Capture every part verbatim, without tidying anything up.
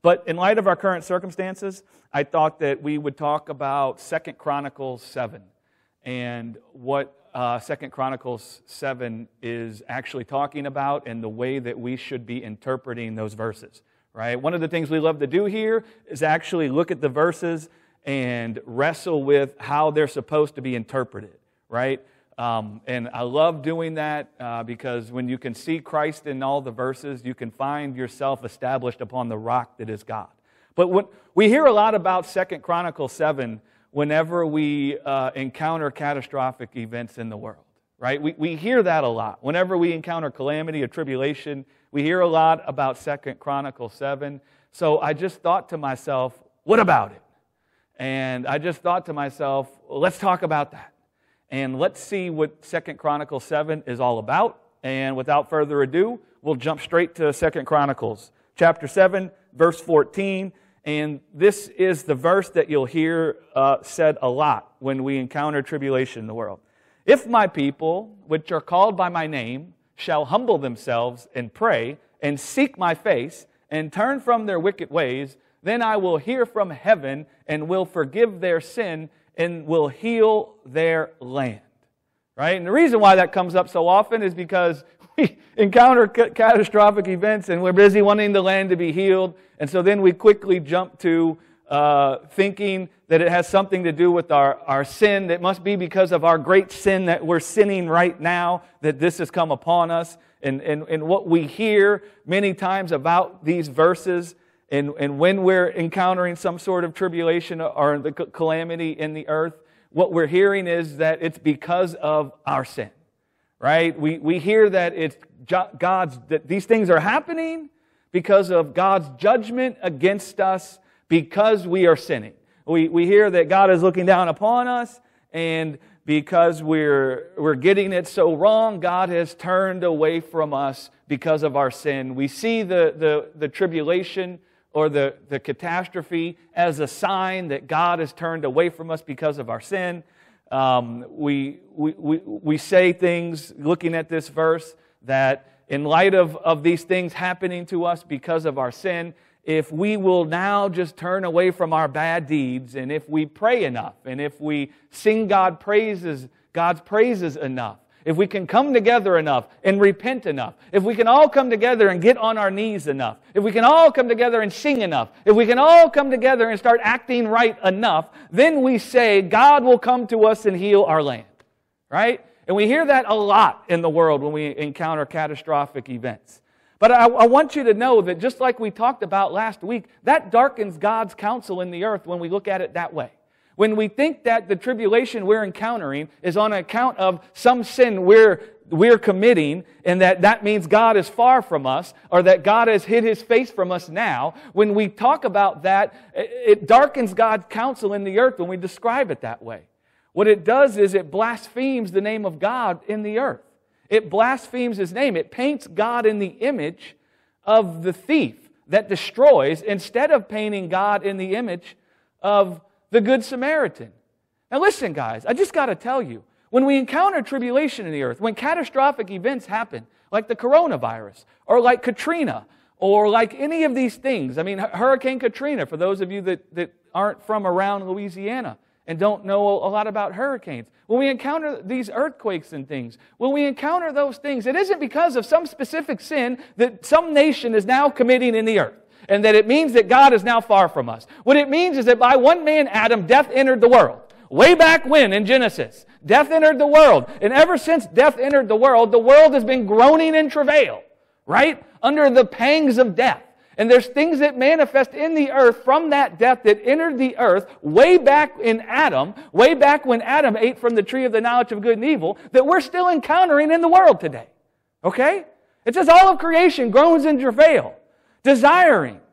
But in light of our current circumstances, I thought that we would talk about Second Chronicles seven and what uh, Second Chronicles seven is actually talking about and the way that we should be interpreting those verses. Right? One of the things we love to do here is actually look at the verses and wrestle with how they're supposed to be interpreted. Right? Um, and I love doing that uh, because when you can see Christ in all the verses, you can find yourself established upon the rock that is God. But when, we hear a lot about Second Chronicles seven whenever we uh, encounter catastrophic events in the world. Right? We, we hear that a lot. Whenever we encounter calamity or tribulation, we hear a lot about Second Chronicles seven. So I just thought to myself, what about it? And I just thought to myself, well, let's talk about that. And let's see what Second Chronicles seven is all about. And without further ado, we'll jump straight to Second Chronicles chapter seven, verse fourteen. And this is the verse that you'll hear uh, said a lot when we encounter tribulation in the world. If my people, which are called by my name, shall humble themselves and pray and seek my face and turn from their wicked ways, then I will hear from heaven and will forgive their sin and will heal their land. Right? And the reason why that comes up so often is because we encounter ca- catastrophic events and we're busy wanting the land to be healed. And so then we quickly jump to uh, thinking that it has something to do with our, our sin. That must be because of our great sin that we're sinning right now that this has come upon us. And, and, and what we hear many times about these verses and, and when we're encountering some sort of tribulation or the calamity in the earth, what we're hearing is that it's because of our sin. Right? We, we hear that it's God's, that these things are happening because of God's judgment against us because we are sinning. We, we hear that God is looking down upon us, and because we're, we're getting it so wrong, God has turned away from us because of our sin. We see the, the, the tribulation or the, the catastrophe as a sign that God has turned away from us because of our sin. Um, we, we, we, we say things, looking at this verse, that in light of, of these things happening to us because of our sin, if we will now just turn away from our bad deeds, and if we pray enough, and if we sing God praises, God's praises enough, if we can come together enough and repent enough, if we can all come together and get on our knees enough, if we can all come together and sing enough, if we can all come together and start acting right enough, then we say God will come to us and heal our land. Right? And we hear that a lot in the world when we encounter catastrophic events. But I, I want you to know that just like we talked about last week, that darkens God's counsel in the earth when we look at it that way. When we think that the tribulation we're encountering is on account of some sin we're, we're committing, and that that means God is far from us, or that God has hid His face from us now, when we talk about that, it darkens God's counsel in the earth when we describe it that way. What it does is it blasphemes the name of God in the earth. It blasphemes His name. It paints God in the image of the thief that destroys, instead of painting God in the image of the Good Samaritan. Now listen, guys, I just got to tell you, when we encounter tribulation in the earth, when catastrophic events happen, like the coronavirus, or like Katrina, or like any of these things, I mean, Hurricane Katrina, for those of you that, that aren't from around Louisiana and don't know a lot about hurricanes, when we encounter these earthquakes and things, when we encounter those things, it isn't because of some specific sin that some nation is now committing in the earth, and that it means that God is now far from us. What it means is that by one man, Adam, death entered the world. Way back when in Genesis, death entered the world. And ever since death entered the world, the world has been groaning in travail, right? Under the pangs of death. And there's things that manifest in the earth from that death that entered the earth way back in Adam, way back when Adam ate from the tree of the knowledge of good and evil, that we're still encountering in the world today. Okay? It says all of creation groans in travail, desiring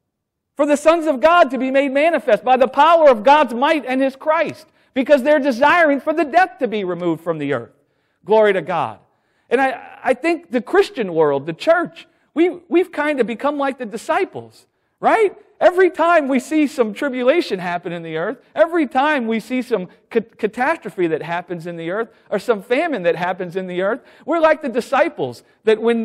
for the sons of God to be made manifest by the power of God's might and His Christ, because they're desiring for the death to be removed from the earth. Glory to God. And I, I think the Christian world, the church, we, we've kind of become like the disciples, right? Every time we see some tribulation happen in the earth, every time we see some ca- catastrophe that happens in the earth, or some famine that happens in the earth, we're like the disciples, that when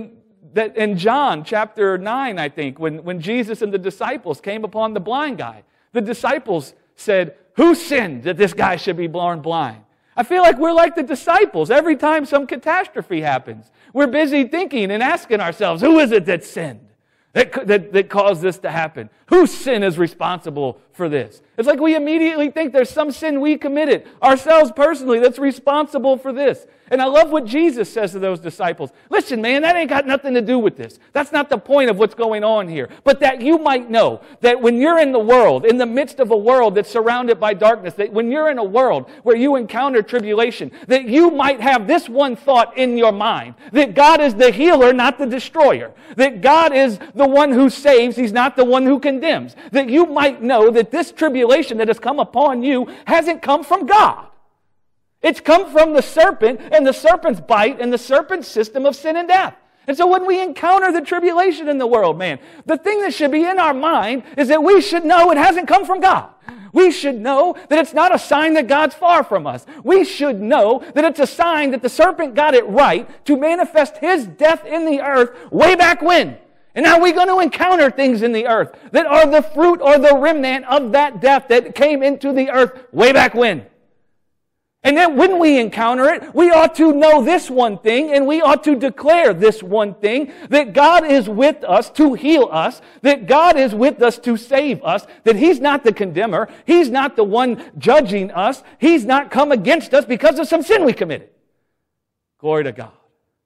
that in John chapter nine, I think, when, when Jesus and the disciples came upon the blind guy, the disciples said, who sinned that this guy should be born blind? I feel like we're like the disciples. Every time some catastrophe happens, we're busy thinking and asking ourselves, who is it that sinned? That, that, that caused this to happen? Whose sin is responsible for this? It's like we immediately think there's some sin we committed, ourselves personally, that's responsible for this. And I love what Jesus says to those disciples. Listen, man, that ain't got nothing to do with this. That's not the point of what's going on here. But that you might know that when you're in the world, in the midst of a world that's surrounded by darkness, that when you're in a world where you encounter tribulation, that you might have this one thought in your mind, that God is the healer, not the destroyer. That God is the one who saves, He's not the one who condemns. That you might know that this tribulation that has come upon you hasn't come from God. It's come from the serpent and the serpent's bite and the serpent's system of sin and death. And so when we encounter the tribulation in the world, man, the thing that should be in our mind is that we should know it hasn't come from God. We should know that it's not a sign that God's far from us. We should know that it's a sign that the serpent got it right to manifest his death in the earth way back when. And now we're going to encounter things in the earth that are the fruit or the remnant of that death that came into the earth way back when. And then when we encounter it, we ought to know this one thing, and we ought to declare this one thing, that God is with us to heal us, that God is with us to save us, that He's not the condemner, He's not the one judging us, He's not come against us because of some sin we committed. Glory to God.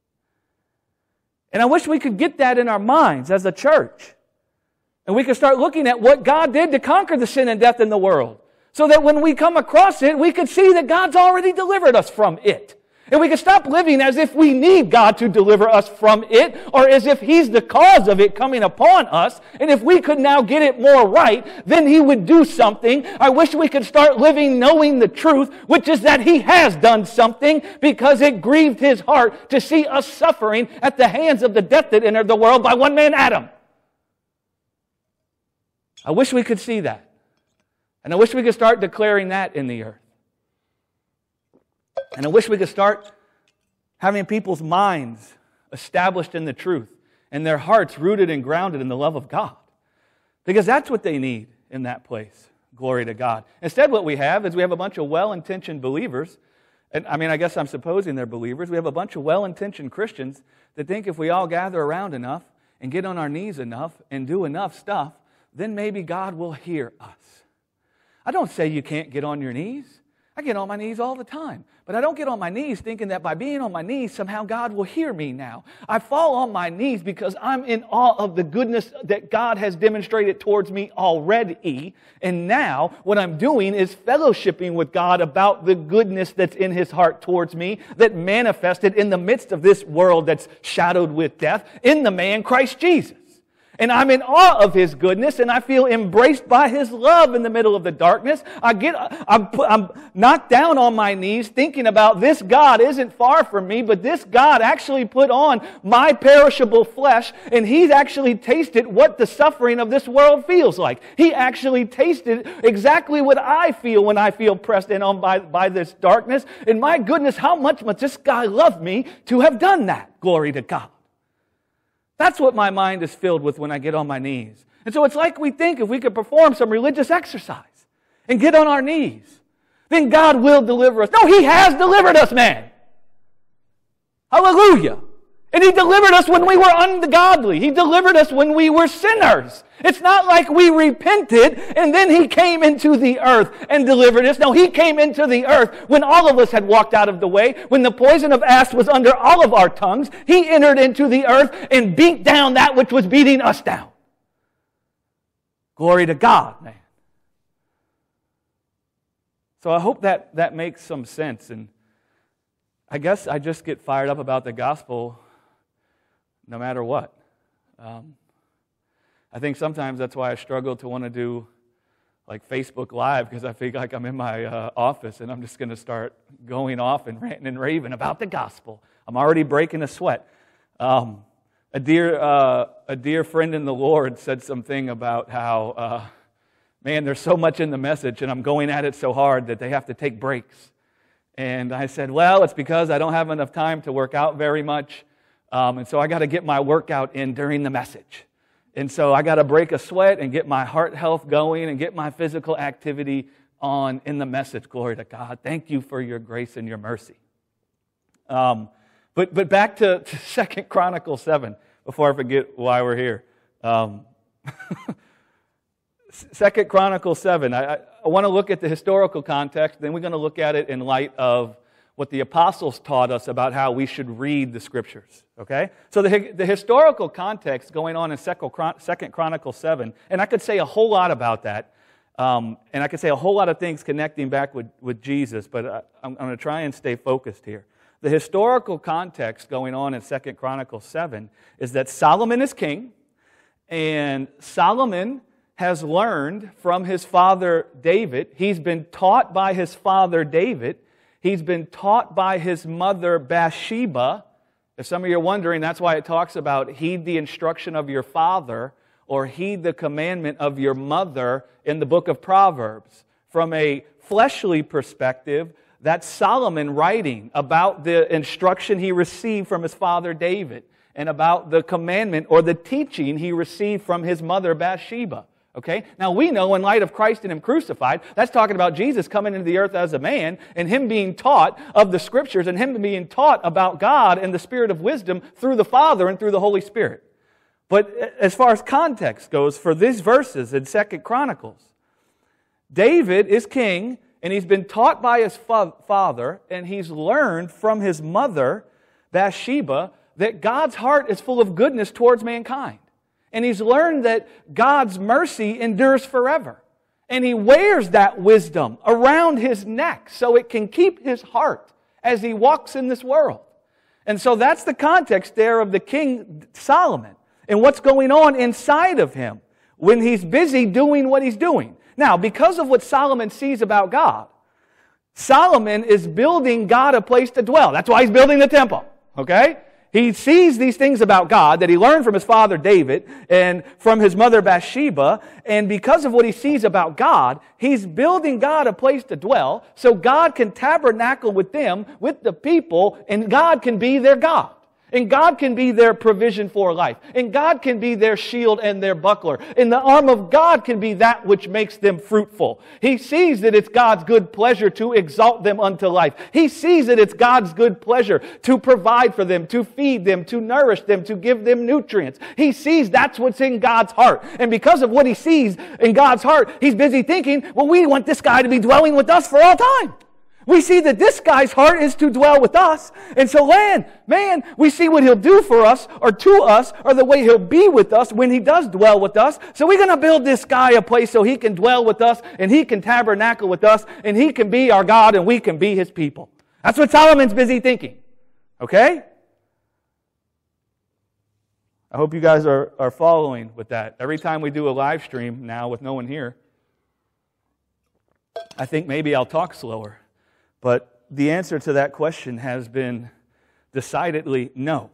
And I wish we could get that in our minds as a church. And we could start looking at what God did to conquer the sin and death in the world. So that when we come across it, we could see that God's already delivered us from it. And we could stop living as if we need God to deliver us from it, or as if He's the cause of it coming upon us. And if we could now get it more right, then He would do something. I wish we could start living knowing the truth, which is that He has done something, because it grieved His heart to see us suffering at the hands of the death that entered the world by one man, Adam. I wish we could see that. And I wish we could start declaring that in the earth. And I wish we could start having people's minds established in the truth and their hearts rooted and grounded in the love of God. Because that's what they need in that place. Glory to God. Instead, what we have is we have a bunch of well-intentioned believers. And I mean, I guess I'm supposing they're believers. We have a bunch of well-intentioned Christians that think if we all gather around enough and get on our knees enough and do enough stuff, then maybe God will hear us. I don't say you can't get on your knees. I get on my knees all the time. But I don't get on my knees thinking that by being on my knees, somehow God will hear me now. I fall on my knees because I'm in awe of the goodness that God has demonstrated towards me already. And now what I'm doing is fellowshipping with God about the goodness that's in His heart towards me, that manifested in the midst of this world that's shadowed with death, in the man Christ Jesus. And I'm in awe of His goodness, and I feel embraced by His love in the middle of the darkness. I get, I'm, I'm knocked down on my knees thinking about this God isn't far from me, but this God actually put on my perishable flesh, and He's actually tasted what the suffering of this world feels like. He actually tasted exactly what I feel when I feel pressed in on by, by this darkness. And my goodness, how much must this guy love me to have done that? Glory to God. That's what my mind is filled with when I get on my knees. And so it's like we think if we could perform some religious exercise and get on our knees, then God will deliver us. No, He has delivered us, man. Hallelujah. And He delivered us when we were ungodly. He delivered us when we were sinners. It's not like we repented and then He came into the earth and delivered us. No, He came into the earth when all of us had walked out of the way, when the poison of asp was under all of our tongues. He entered into the earth and beat down that which was beating us down. Glory to God, man. So I hope that that makes some sense. And I guess I just get fired up about the gospel no matter what. Um, I think sometimes that's why I struggle to want to do like Facebook Live, because I feel like I'm in my uh, office and I'm just going to start going off and ranting and raving about the gospel. I'm already breaking a sweat. Um, a dear uh, a dear friend in the Lord said something about how, uh, man, there's so much in the message and I'm going at it so hard that they have to take breaks. And I said, well, it's because I don't have enough time to work out very much. Um, and so I got to get my workout in during the message. And so I got to break a sweat and get my heart health going and get my physical activity on in the message. Glory to God. Thank you for your grace and your mercy. Um, but but back to, to Second Chronicles seven, before I forget why we're here. Um, Second Chronicles seven, I, I, I want to look at the historical context, then we're going to look at it in light of what the apostles taught us about how we should read the Scriptures, okay? So the, the historical context going on in Second Chronicles seven, and I could say a whole lot about that, um, and I could say a whole lot of things connecting back with, with Jesus, but I, I'm, I'm going to try and stay focused here. The historical context going on in Second Chronicles seven is that Solomon is king, and Solomon has learned from his father David. He's been taught by his father David. He's been taught by his mother Bathsheba. If some of you are wondering, that's why it talks about heed the instruction of your father or heed the commandment of your mother in the book of Proverbs. From a fleshly perspective, that's Solomon writing about the instruction he received from his father David and about the commandment or the teaching he received from his mother Bathsheba. Okay? Now we know in light of Christ and Him crucified, that's talking about Jesus coming into the earth as a man and Him being taught of the Scriptures and Him being taught about God and the Spirit of wisdom through the Father and through the Holy Spirit. But as far as context goes, for these verses in Second Chronicles, David is king and he's been taught by his fa- father and he's learned from his mother, Bathsheba, that God's heart is full of goodness towards mankind. And he's learned that God's mercy endures forever. And he wears that wisdom around his neck so it can keep his heart as he walks in this world. And so that's the context there of the King Solomon and what's going on inside of him when he's busy doing what he's doing. Now, because of what Solomon sees about God, Solomon is building God a place to dwell. That's why he's building the temple. Okay? He sees these things about God that he learned from his father David and from his mother Bathsheba, and because of what he sees about God, he's building God a place to dwell so God can tabernacle with them, with the people, and God can be their God. And God can be their provision for life. And God can be their shield and their buckler. And the arm of God can be that which makes them fruitful. He sees that it's God's good pleasure to exalt them unto life. He sees that it's God's good pleasure to provide for them, to feed them, to nourish them, to give them nutrients. He sees that's what's in God's heart. And because of what he sees in God's heart, he's busy thinking, well, we want this guy to be dwelling with us for all time. We see that this guy's heart is to dwell with us. And so, man, man, we see what he'll do for us or to us or the way he'll be with us when he does dwell with us. So we're going to build this guy a place so he can dwell with us and he can tabernacle with us and he can be our God and we can be his people. That's what Solomon's busy thinking. Okay? I hope you guys are, are following with that. Every time we do a live stream now with no one here, I think maybe I'll talk slower. But the answer to that question has been decidedly no.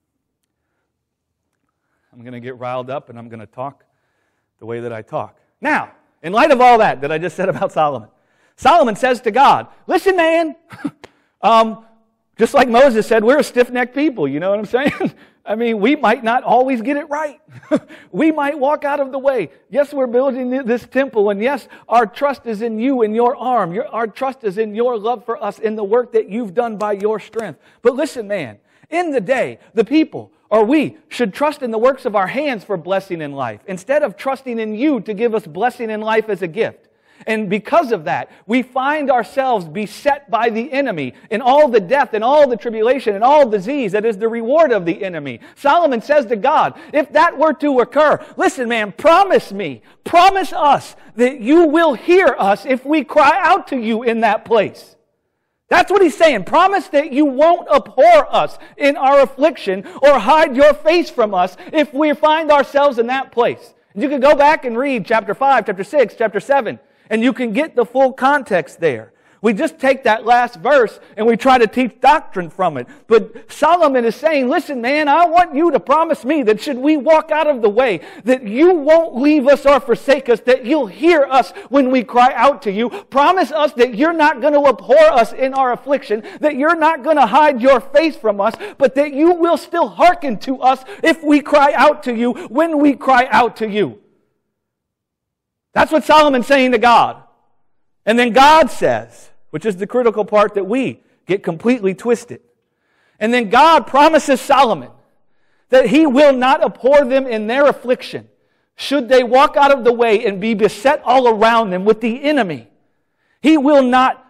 I'm going to get riled up and I'm going to talk the way that I talk. Now, in light of all that that I just said about Solomon, Solomon says to God, listen, man, um, just like Moses said, we're a stiff-necked people, you know what I'm saying? I mean, we might not always get it right. We might walk out of the way. Yes, we're building this temple, and yes, our trust is in you and your arm. Your, our trust is in your love for us, in the work that you've done by your strength. But listen, man, in the day, the people, or we, should trust in the works of our hands for blessing in life, instead of trusting in you to give us blessing in life as a gift. And because of that, we find ourselves beset by the enemy in all the death and all the tribulation and all disease that is the reward of the enemy. Solomon says to God, if that were to occur, listen, man, promise me, promise us that you will hear us if we cry out to you in that place. That's what he's saying. Promise that you won't abhor us in our affliction or hide your face from us if we find ourselves in that place. You can go back and read chapter five, chapter six, chapter seven. And you can get the full context there. We just take that last verse and we try to teach doctrine from it. But Solomon is saying, listen, man, I want you to promise me that should we walk out of the way, that you won't leave us or forsake us, that you'll hear us when we cry out to you. Promise us that you're not going to abhor us in our affliction, that you're not going to hide your face from us, but that you will still hearken to us if we cry out to you, when we cry out to you. That's what Solomon's saying to God. And then God says, which is the critical part that we get completely twisted. And then God promises Solomon that he will not abhor them in their affliction, should they walk out of the way and be beset all around them with the enemy. He will not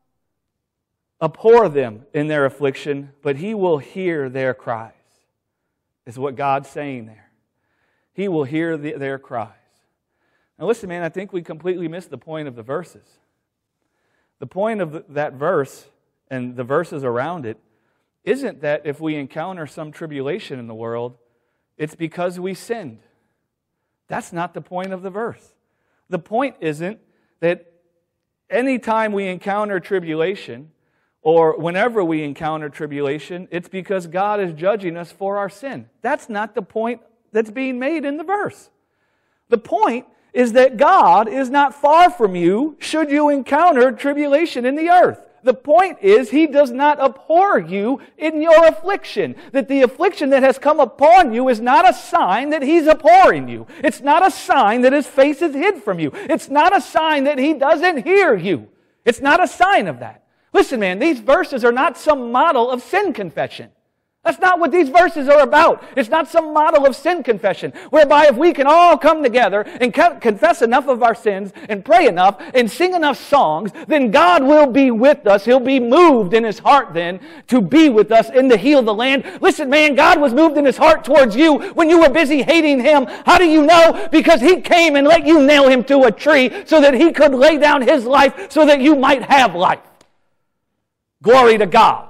abhor them in their affliction, but he will hear their cries, is what God's saying there. He will hear the, their cries. Now listen, man, I think we completely missed the point of the verses. The point of the, that verse and the verses around it isn't that if we encounter some tribulation in the world, it's because we sinned. That's not the point of the verse. The point isn't that anytime we encounter tribulation, or whenever we encounter tribulation, it's because God is judging us for our sin. That's not the point that's being made in the verse. The point is that God is not far from you should you encounter tribulation in the earth. The point is He does not abhor you in your affliction. That the affliction that has come upon you is not a sign that He's abhorring you. It's not a sign that His face is hid from you. It's not a sign that He doesn't hear you. It's not a sign of that. Listen, man, these verses are not some model of sin confession. That's not what these verses are about. It's not some model of sin confession, whereby if we can all come together and confess enough of our sins and pray enough and sing enough songs, then God will be with us. He'll be moved in His heart then to be with us and to heal the land. Listen, man, God was moved in His heart towards you when you were busy hating Him. How do you know? Because He came and let you nail Him to a tree so that He could lay down His life so that you might have life. Glory to God.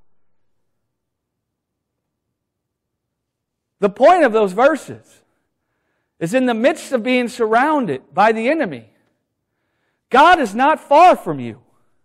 The point of those verses is in the midst of being surrounded by the enemy, God is not far from you.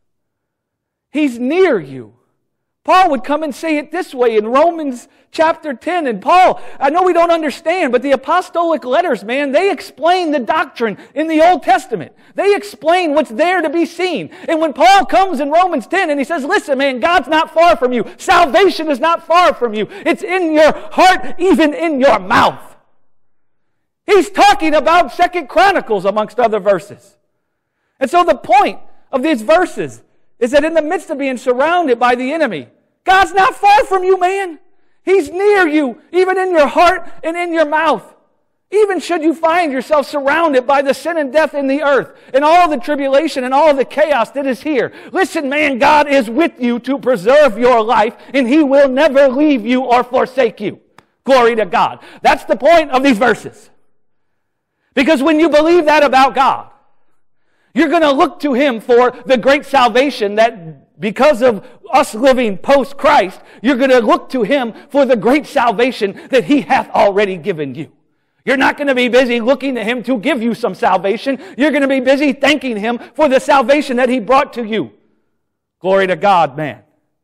He's near you. Paul would come and say it this way in Romans chapter ten. And Paul, I know we don't understand, but the apostolic letters, man, they explain the doctrine in the Old Testament. They explain what's there to be seen. And when Paul comes in Romans ten and he says, listen, man, God's not far from you. Salvation is not far from you. It's in your heart, even in your mouth. He's talking about Second Chronicles amongst other verses. And so the point of these verses is that in the midst of being surrounded by the enemy, God's not far from you, man. He's near you, even in your heart and in your mouth. Even should you find yourself surrounded by the sin and death in the earth and all the tribulation and all the chaos that is here. Listen, man, God is with you to preserve your life, and He will never leave you or forsake you. Glory to God. That's the point of these verses. Because when you believe that about God, you're going to look to Him for the great salvation that because of us living post-Christ, you're going to look to Him for the great salvation that He hath already given you. You're not going to be busy looking to Him to give you some salvation. You're going to be busy thanking Him for the salvation that He brought to you. Glory to God, man.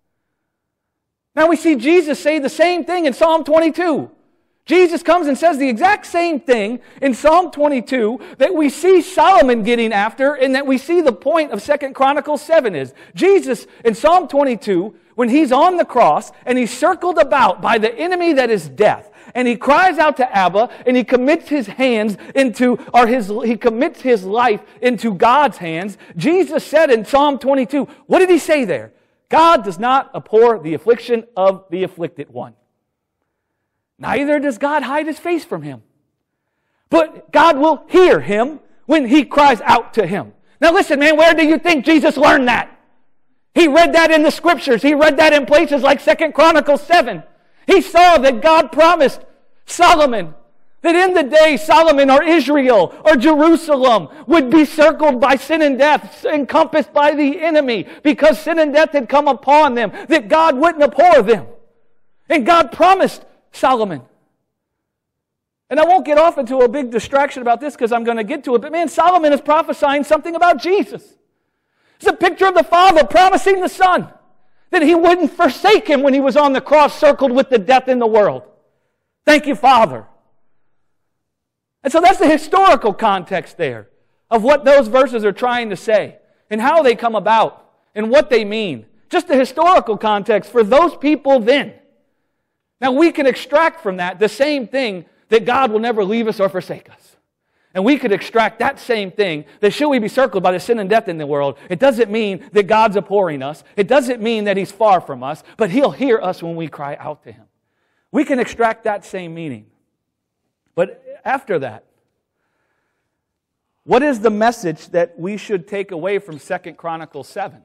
Now we see Jesus say the same thing in Psalm twenty-two. Jesus comes and says the exact same thing in Psalm twenty-two that we see Solomon getting after and that we see the point of Second Chronicles seven is. Jesus in Psalm twenty-two, when He's on the cross and He's circled about by the enemy that is death, and He cries out to Abba and He commits His hands into, or his, He commits His life into God's hands, Jesus said in Psalm twenty-two, what did He say there? God does not abhor the affliction of the afflicted one. Neither does God hide His face from him. But God will hear him when he cries out to Him. Now listen, man, where do you think Jesus learned that? He read that in the Scriptures. He read that in places like Second Chronicles seven. He saw that God promised Solomon that in the day Solomon or Israel or Jerusalem would be circled by sin and death, encompassed by the enemy, because sin and death had come upon them, that God wouldn't abhor them. And God promised Solomon. And I won't get off into a big distraction about this because I'm going to get to it. But man, Solomon is prophesying something about Jesus. It's a picture of the Father promising the Son that He wouldn't forsake him when He was on the cross, circled with the death in the world. Thank you, Father. And so that's the historical context there of what those verses are trying to say and how they come about and what they mean. Just the historical context for those people then. Now we can extract from that the same thing, that God will never leave us or forsake us. And we could extract that same thing, that should we be circled by the sin and death in the world, it doesn't mean that God's abhorring us. It doesn't mean that He's far from us, but He'll hear us when we cry out to Him. We can extract that same meaning. But after that, what is the message that we should take away from Second Chronicles seven?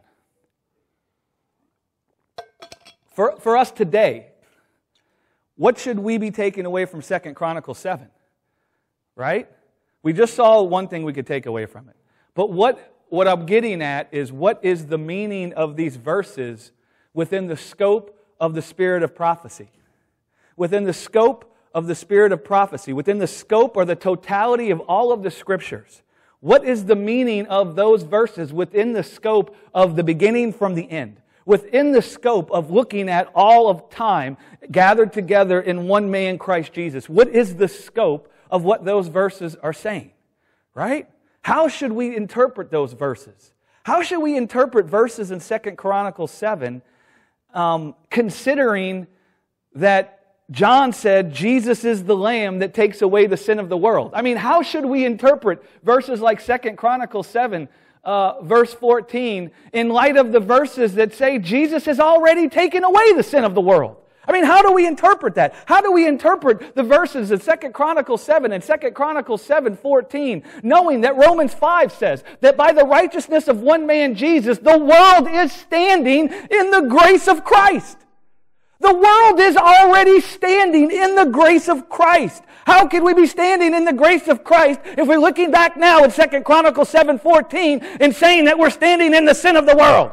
For, for us today, what should we be taking away from Second Chronicles seven? Right? We just saw one thing we could take away from it. But what, what I'm getting at is, what is the meaning of these verses within the scope of the spirit of prophecy? Within the scope of the spirit of prophecy, within the scope or the totality of all of the Scriptures, what is the meaning of those verses within the scope of the beginning from the end? Within the scope of looking at all of time gathered together in one man, Christ Jesus. What is the scope of what those verses are saying? Right? How should we interpret those verses? How should we interpret verses in Second Chronicles seven, um, considering that John said Jesus is the Lamb that takes away the sin of the world? I mean, how should we interpret verses like Second Chronicles seven, Uh, verse fourteen, in light of the verses that say Jesus has already taken away the sin of the world? I mean, how do we interpret that? How do we interpret the verses in Second Chronicles seven and Second Chronicles seven fourteen, knowing that Romans five says that by the righteousness of one man, Jesus, the world is standing in the grace of Christ? The world is already standing in the grace of Christ. How can we be standing in the grace of Christ if we're looking back now at Second Chronicles seven fourteen and saying that we're standing in the sin of the world?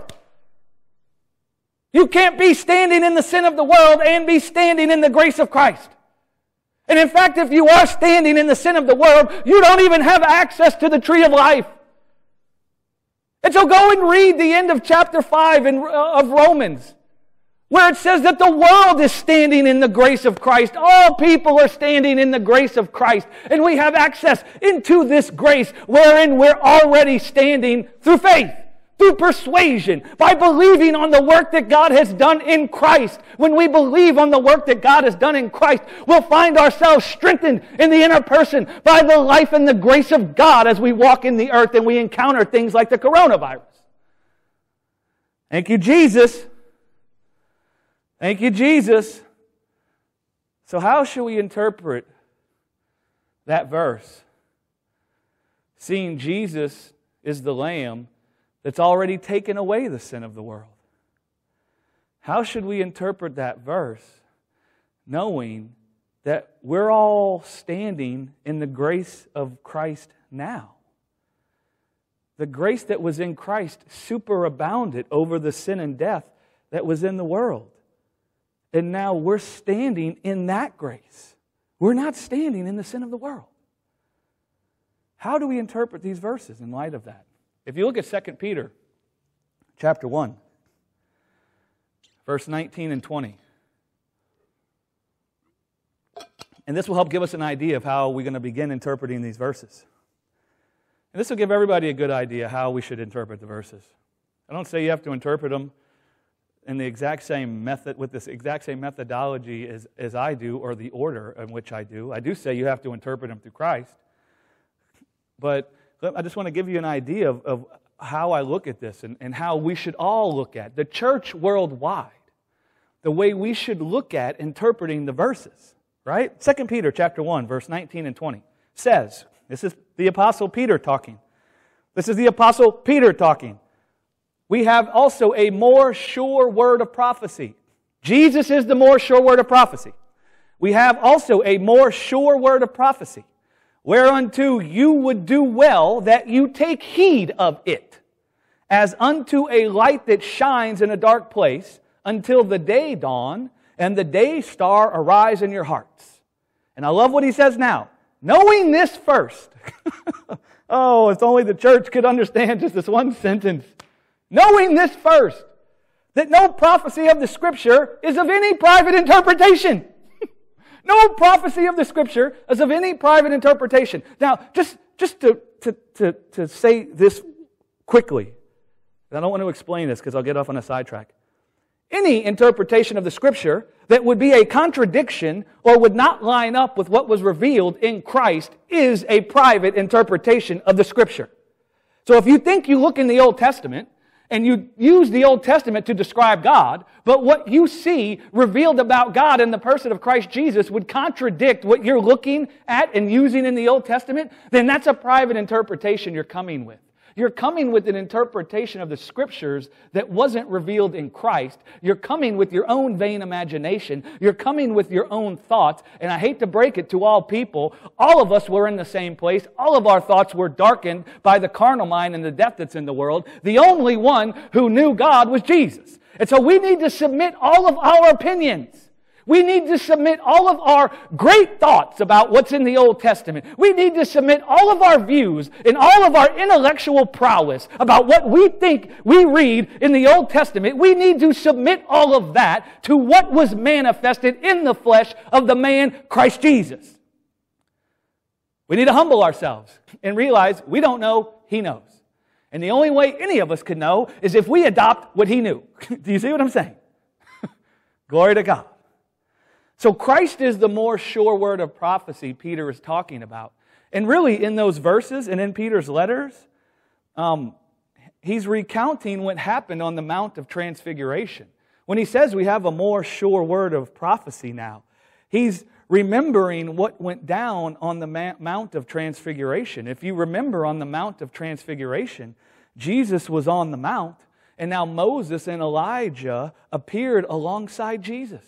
You can't be standing in the sin of the world and be standing in the grace of Christ. And in fact, if you are standing in the sin of the world, you don't even have access to the tree of life. And so go and read the end of chapter five in, uh, of Romans, where it says that the world is standing in the grace of Christ. All people are standing in the grace of Christ. And we have access into this grace wherein we're already standing through faith, through persuasion, by believing on the work that God has done in Christ. When we believe on the work that God has done in Christ, we'll find ourselves strengthened in the inner person by the life and the grace of God as we walk in the earth and we encounter things like the coronavirus. Thank you, Jesus. Thank you, Jesus. So how should we interpret that verse? Seeing Jesus is the Lamb that's already taken away the sin of the world. How should we interpret that verse, knowing that we're all standing in the grace of Christ now? The grace that was in Christ superabounded over the sin and death that was in the world. And now we're standing in that grace. We're not standing in the sin of the world. How do we interpret these verses in light of that? If you look at Second Peter chapter one, verse nineteen and twenty. And this will help give us an idea of how we're going to begin interpreting these verses. And this will give everybody a good idea how we should interpret the verses. I don't say you have to interpret them in the exact same method, with this exact same methodology as, as I do, or the order in which I do. I do say you have to interpret them through Christ. But I just want to give you an idea of, of how I look at this and, and how we should all look at the church worldwide, the way we should look at interpreting the verses, right? Second Peter chapter one, verse nineteen and twenty says, this is the Apostle Peter talking. This is the Apostle Peter talking. We have also a more sure word of prophecy. Jesus is the more sure word of prophecy. We have also a more sure word of prophecy, whereunto you would do well that you take heed of it, as unto a light that shines in a dark place, until the day dawn and the day star arise in your hearts. And I love what he says now. Knowing this first. Oh, if only the church could understand just this one sentence. knowing this first, that no prophecy of the Scripture is of any private interpretation. No prophecy of the Scripture is of any private interpretation. Now, just, just to, to, to, to say this quickly, I don't want to explain this because I'll get off on a sidetrack. Any interpretation of the Scripture that would be a contradiction or would not line up with what was revealed in Christ is a private interpretation of the Scripture. So if you think you look in the Old Testament and you use the Old Testament to describe God, but what you see revealed about God in the person of Christ Jesus would contradict what you're looking at and using in the Old Testament, then that's a private interpretation you're coming with. You're coming with an interpretation of the Scriptures that wasn't revealed in Christ. You're coming with your own vain imagination. You're coming with your own thoughts. And I hate to break it to all people, all of us were in the same place. All of our thoughts were darkened by the carnal mind and the death that's in the world. The only one who knew God was Jesus. And so we need to submit all of our opinions. We need to submit all of our great thoughts about what's in the Old Testament. We need to submit all of our views and all of our intellectual prowess about what we think we read in the Old Testament. We need to submit all of that to what was manifested in the flesh of the man Christ Jesus. We need to humble ourselves and realize we don't know, He knows. And the only way any of us could know is if we adopt what He knew. Do you see what I'm saying? Glory to God. So Christ is the more sure word of prophecy Peter is talking about. And really in those verses and in Peter's letters, um, he's recounting what happened on the Mount of Transfiguration. When he says we have a more sure word of prophecy now, he's remembering what went down on the Mount of Transfiguration. If you remember on the Mount of Transfiguration, Jesus was on the Mount, and now Moses and Elijah appeared alongside Jesus.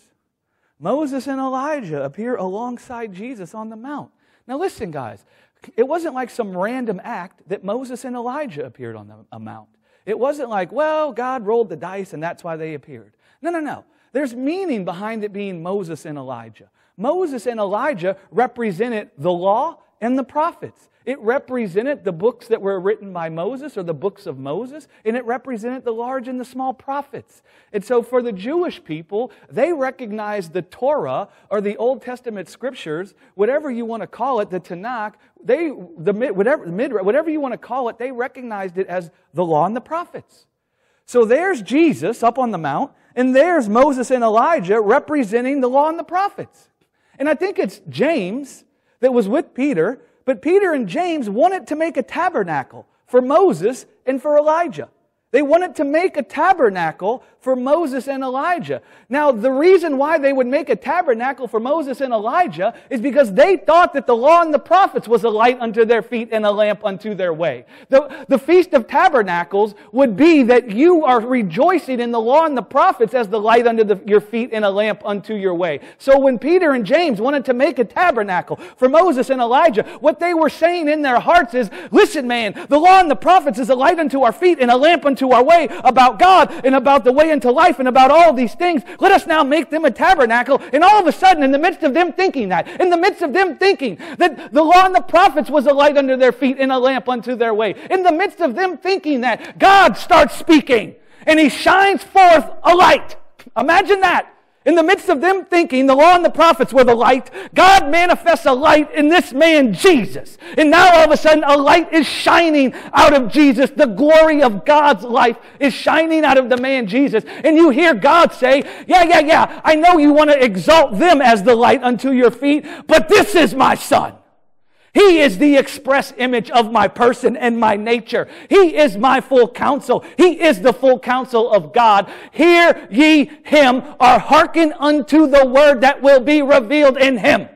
Moses and Elijah appear alongside Jesus on the Mount. Now listen, guys. It wasn't like some random act that Moses and Elijah appeared on the Mount. It wasn't like, well, God rolled the dice and that's why they appeared. No, no, no. There's meaning behind it being Moses and Elijah. Moses and Elijah represented the law and the prophets. It represented the books that were written by Moses, or the books of Moses, and it represented the large and the small prophets. And so for the Jewish people, they recognized the Torah, or the Old Testament Scriptures, whatever you want to call it, the Tanakh, they, the whatever, whatever you want to call it, they recognized it as the law and the prophets. So there's Jesus up on the Mount, and there's Moses and Elijah representing the law and the prophets. And I think it's James that was with Peter. But Peter and James wanted to make a tabernacle for Moses and for Elijah. They wanted to make a tabernacle for Moses and Elijah. Now, the reason why they would make a tabernacle for Moses and Elijah is because they thought that the law and the prophets was a light unto their feet and a lamp unto their way. The, the Feast of Tabernacles would be that you are rejoicing in the law and the prophets as the light unto the, your feet and a lamp unto your way. So when Peter and James wanted to make a tabernacle for Moses and Elijah, what they were saying in their hearts is, listen man, the law and the prophets is a light unto our feet and a lamp unto our way about God and about the way into life and about all these things. Let us now make them a tabernacle. And all of a sudden, in the midst of them thinking that, in the midst of them thinking that the law and the prophets was a light under their feet and a lamp unto their way, in the midst of them thinking that, God starts speaking and He shines forth a light. Imagine that. In the midst of them thinking the law and the prophets were the light, God manifests a light in this man, Jesus. And now all of a sudden a light is shining out of Jesus. The glory of God's life is shining out of the man, Jesus. And you hear God say, yeah, yeah, yeah, I know you want to exalt them as the light unto your feet, but this is my Son. He is the express image of my person and my nature. He is my full counsel. He is the full counsel of God. Hear ye Him, or hearken unto the word that will be revealed in Him.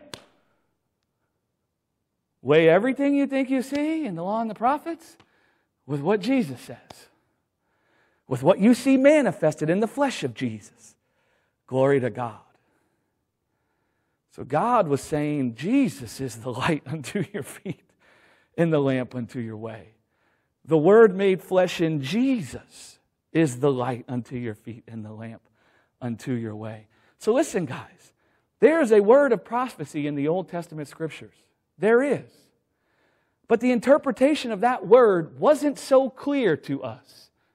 Weigh everything you think you see in the law and the prophets with what Jesus says. With what you see manifested in the flesh of Jesus. Glory to God. So God was saying, Jesus is the light unto your feet and the lamp unto your way. The Word made flesh in Jesus is the light unto your feet and the lamp unto your way. So listen, guys. There is a word of prophecy in the Old Testament Scriptures. There is. But the interpretation of that word wasn't so clear to us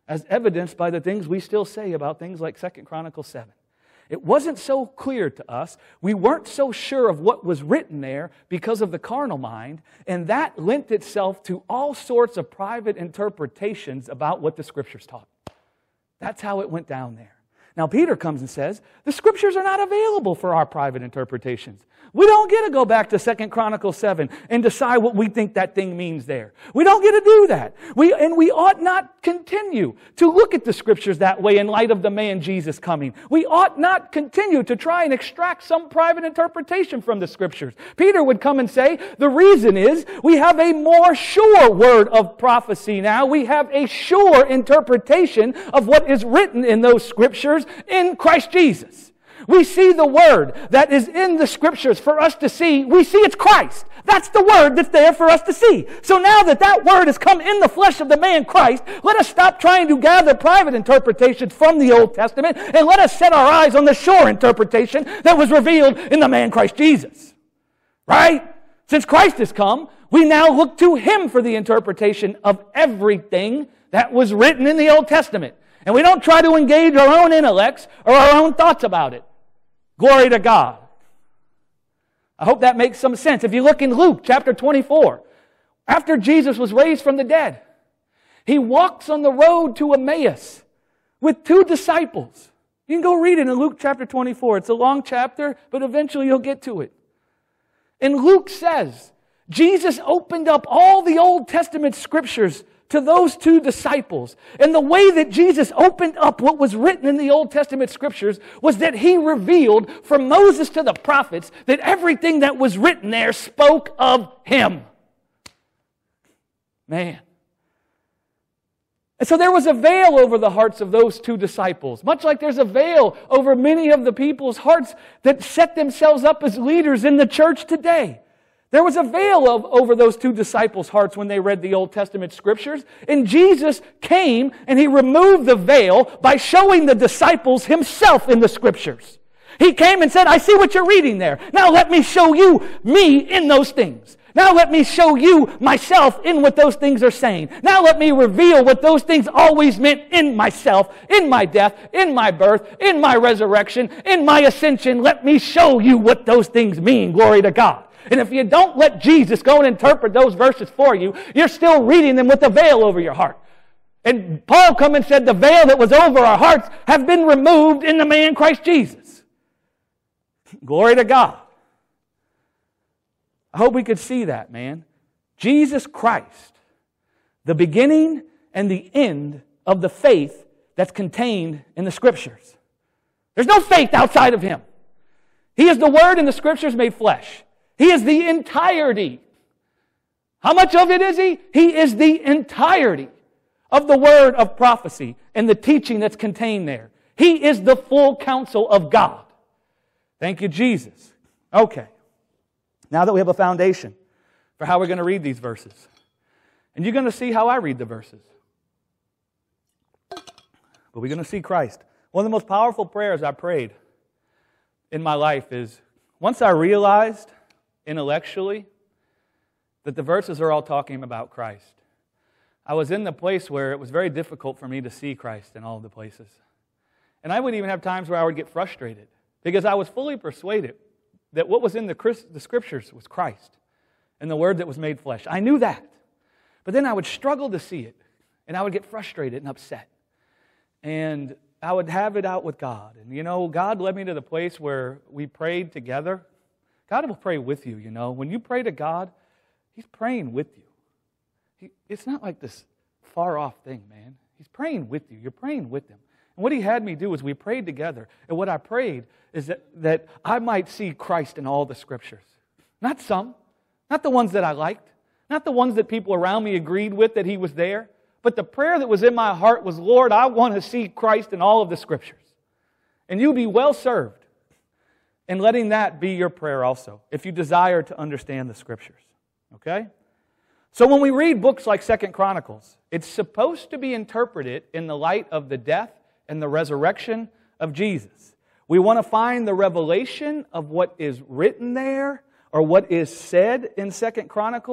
as evidenced by the things we still say about things like Second Chronicles seven. It wasn't so clear to us. We weren't so sure of what was written there because of the carnal mind, and that lent itself to all sorts of private interpretations about what the Scriptures taught. That's how it went down there. Now Peter comes and says, the Scriptures are not available for our private interpretations. We don't get to go back to Second Chronicles seven and decide what we think that thing means there. We don't get to do that. We, and we ought not continue to look at the Scriptures that way in light of the man Jesus coming. We ought not continue to try and extract some private interpretation from the Scriptures. Peter would come and say, the reason is we have a more sure word of prophecy now. We have a sure interpretation of what is written in those Scriptures in Christ Jesus. We see the Word that is in the Scriptures for us to see. We see it's Christ. That's the Word that's there for us to see. So now that that Word has come in the flesh of the man Christ, let us stop trying to gather private interpretations from the Old Testament and let us set our eyes on the sure interpretation that was revealed in the man Christ Jesus. Right? Since Christ has come, we now look to Him for the interpretation of everything that was written in the Old Testament. And we don't try to engage our own intellects or our own thoughts about it. Glory to God. I hope that makes some sense. If you look in Luke chapter twenty-four, after Jesus was raised from the dead, He walks on the road to Emmaus with two disciples. You can go read it in Luke chapter twenty-four. It's a long chapter, but eventually you'll get to it. And Luke says, Jesus opened up all the Old Testament Scriptures to those two disciples. And the way that Jesus opened up what was written in the Old Testament Scriptures was that He revealed from Moses to the prophets that everything that was written there spoke of Him. Man. And so there was a veil over the hearts of those two disciples, much like there's a veil over many of the people's hearts that set themselves up as leaders in the church today. There was a veil of, over those two disciples' hearts when they read the Old Testament Scriptures. And Jesus came and He removed the veil by showing the disciples Himself in the Scriptures. He came and said, I see what you're reading there. Now let me show you me in those things. Now let me show you myself in what those things are saying. Now let me reveal what those things always meant in myself, in my death, in my birth, in my resurrection, in my ascension. Let me show you what those things mean. Glory to God. And if you don't let Jesus go and interpret those verses for you, you're still reading them with a veil over your heart. And Paul come and said the veil that was over our hearts have been removed in the man Christ Jesus. Glory to God. I hope we could see that, man. Jesus Christ, the beginning and the end of the faith that's contained in the Scriptures. There's no faith outside of Him. He is the Word in the Scriptures made flesh. He is the entirety. How much of it is He? He is the entirety of the word of prophecy and the teaching that's contained there. He is the full counsel of God. Thank you, Jesus. Okay. Now that we have a foundation for how we're going to read these verses, and you're going to see how I read the verses, but we're going to see Christ. One of the most powerful prayers I prayed in my life is, once I realized intellectually that the verses are all talking about Christ, I was in the place where it was very difficult for me to see Christ in all of the places. And I would even have times where I would get frustrated because I was fully persuaded that what was in the, the Scriptures was Christ and the Word that was made flesh. I knew that. But then I would struggle to see it, and I would get frustrated and upset. And I would have it out with God. And, you know, God led me to the place where we prayed together. God will pray with you, you know. When you pray to God, He's praying with you. He, it's not like this far-off thing, man. He's praying with you. You're praying with Him. And what He had me do is we prayed together. And what I prayed is that, that I might see Christ in all the Scriptures. Not some. Not the ones that I liked. Not the ones that people around me agreed with that He was there. But the prayer that was in my heart was, Lord, I want to see Christ in all of the Scriptures. And you'll be well served in letting that be your prayer also, if you desire to understand the Scriptures. Okay? So when we read books like Second Chronicles, it's supposed to be interpreted in the light of the death and the resurrection of Jesus. We want to find the revelation of what is written there or what is said in Second Chronicles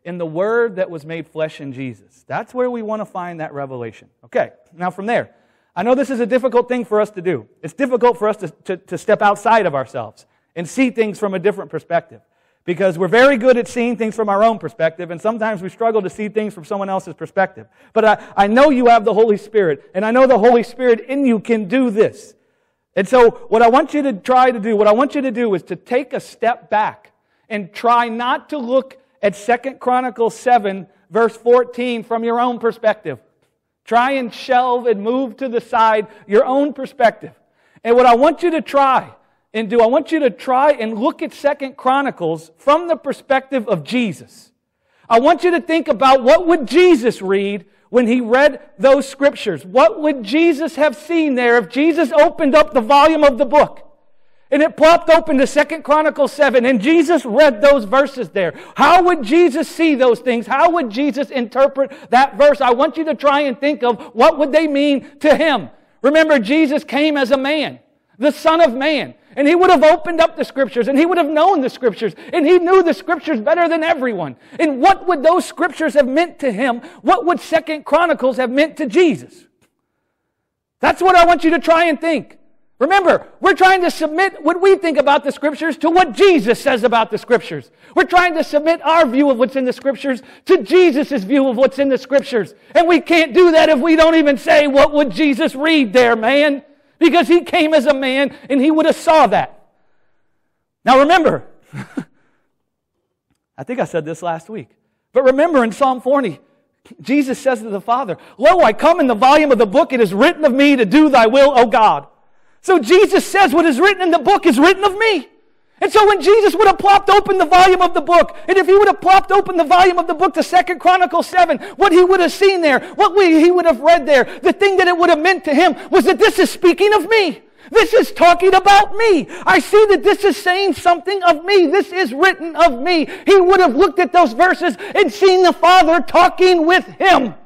in the Word that was made flesh in Jesus. That's where we want to find that revelation. Okay, now from there, I know this is a difficult thing for us to do. It's difficult for us to, to, to step outside of ourselves and see things from a different perspective. Because we're very good at seeing things from our own perspective, and sometimes we struggle to see things from someone else's perspective. But I, I know you have the Holy Spirit, and I know the Holy Spirit in you can do this. And so what I want you to try to do, what I want you to do is to take a step back and try not to look at Second Chronicles seven, verse fourteen from your own perspective. Try and shelve and move to the side your own perspective. And what I want you to try and do, I want you to try and look at Second Chronicles from the perspective of Jesus. I want you to think about what would Jesus read when He read those scriptures. What would Jesus have seen there if Jesus opened up the volume of the book and it plopped open to Second Chronicles seven and Jesus read those verses there? How would Jesus see those things? How would Jesus interpret that verse? I want you to try and think of what would they mean to Him. Remember, Jesus came as a man, the Son of Man. And He would have opened up the Scriptures, and He would have known the Scriptures, and He knew the Scriptures better than everyone. And what would those Scriptures have meant to Him? What would Second Chronicles have meant to Jesus? That's what I want you to try and think. Remember, we're trying to submit what we think about the Scriptures to what Jesus says about the Scriptures. We're trying to submit our view of what's in the Scriptures to Jesus' view of what's in the Scriptures. And we can't do that if we don't even say, what would Jesus read there, man? Because He came as a man and He would have saw that. Now remember, I think I said this last week, but remember in Psalm forty, Jesus says to the Father, "Lo, I come in the volume of the book, it is written of me to do thy will, O God." So Jesus says what is written in the book is written of me. And so when Jesus would have plopped open the volume of the book, and if He would have plopped open the volume of the book to Second Chronicles seven, what He would have seen there, what we, He would have read there, the thing that it would have meant to Him was that this is speaking of me. This is talking about me. I see that this is saying something of me. This is written of me. He would have looked at those verses and seen the Father talking with Him.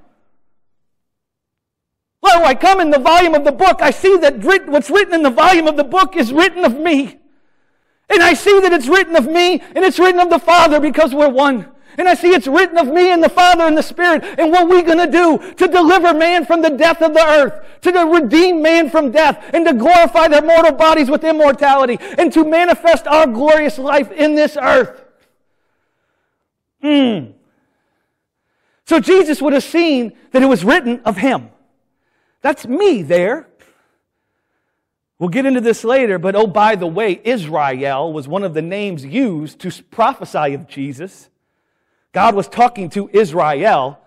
Lo, I come in the volume of the book. I see that what's written in the volume of the book is written of me. And I see that it's written of me, and it's written of the Father because we're one. And I see it's written of me and the Father and the Spirit, and what we're going to do to deliver man from the death of the earth, to redeem man from death, and to glorify their mortal bodies with immortality, and to manifest our glorious life in this earth. Hmm. So Jesus would have seen that it was written of Him. That's me there. We'll get into this later, but oh, by the way, Israel was one of the names used to prophesy of Jesus. God was talking to Israel.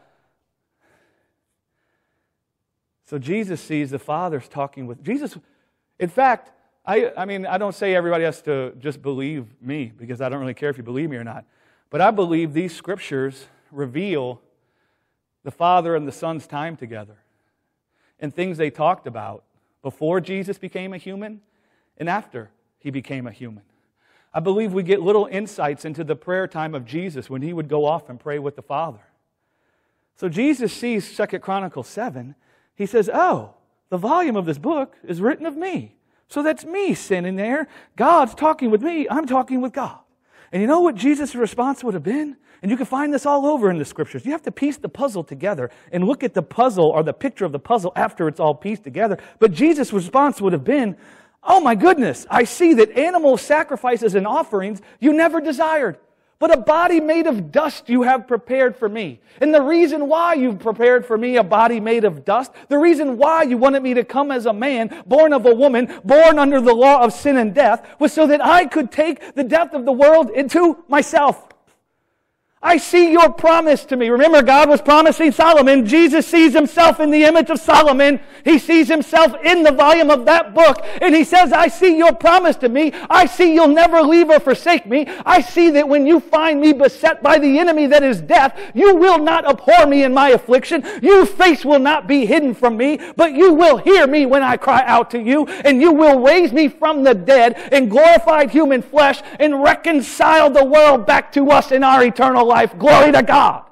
So Jesus sees the Father's talking with Jesus. In fact, I, I mean, I don't say everybody has to just believe me, because I don't really care if you believe me or not. But I believe these Scriptures reveal the Father and the Son's time together and things they talked about before Jesus became a human and after He became a human. I believe we get little insights into the prayer time of Jesus when He would go off and pray with the Father. So Jesus sees Second Chronicles seven. He says, oh, the volume of this book is written of me. So that's me sitting there. God's talking with me. I'm talking with God. And you know what Jesus' response would have been? And you can find this all over in the Scriptures. You have to piece the puzzle together and look at the puzzle or the picture of the puzzle after it's all pieced together. But Jesus' response would have been, oh my goodness, I see that animal sacrifices and offerings you never desired, but a body made of dust you have prepared for me. And the reason why you've prepared for me a body made of dust, the reason why you wanted me to come as a man, born of a woman, born under the law of sin and death, was so that I could take the death of the world into myself. I see your promise to me. Remember, God was promising Solomon. Jesus sees Himself in the image of Solomon. He sees Himself in the volume of that book. And He says, I see your promise to me. I see you'll never leave or forsake me. I see that when you find me beset by the enemy that is death, you will not abhor me in my affliction. Your face will not be hidden from me, but you will hear me when I cry out to you. And you will raise me from the dead in glorified human flesh and reconcile the world back to us in our eternal life. Life. Glory to God.